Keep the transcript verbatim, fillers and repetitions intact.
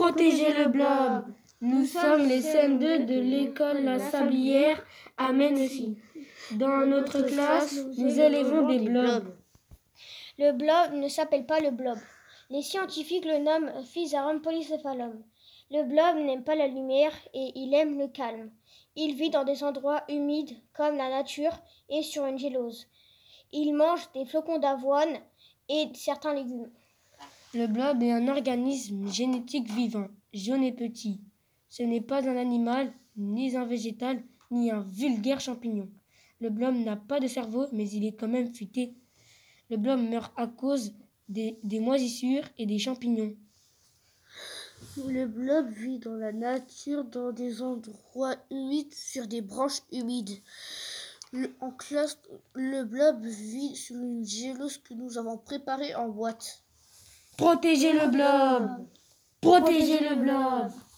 Protégez le blob. Nous sommes les C M deux de l'école La Sablière à Mennecy. Dans notre classe, nous élevons des blobs. Le blob ne s'appelle pas le blob. Les scientifiques le nomment Physarum polycephalum. Le blob n'aime pas la lumière et il aime le calme. Il vit dans des endroits humides comme la nature et sur une gélose. Il mange des flocons d'avoine et certains légumes. Le blob est un organisme génétique vivant, jaune et petit. Ce n'est pas un animal, ni un végétal, ni un vulgaire champignon. Le blob n'a pas de cerveau, mais il est quand même futé. Le blob meurt à cause des, des moisissures et des champignons. Le blob vit dans la nature, dans des endroits humides, sur des branches humides. Le, en classe, le blob vit sur une gélose que nous avons préparée en boîte. Protégez le blob! Protégez le blob!